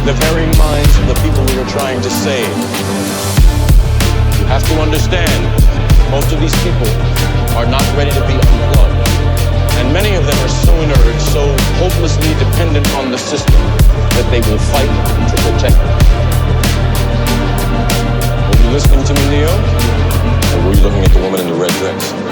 the very minds of the people we are trying to save. You have to understand, most of these people are not ready to be unplugged. And many of them are so inert, so hopelessly dependent on the system, that they will fight to protect it. Were you listening to me, Leo? Or were you looking at the woman in the red dress?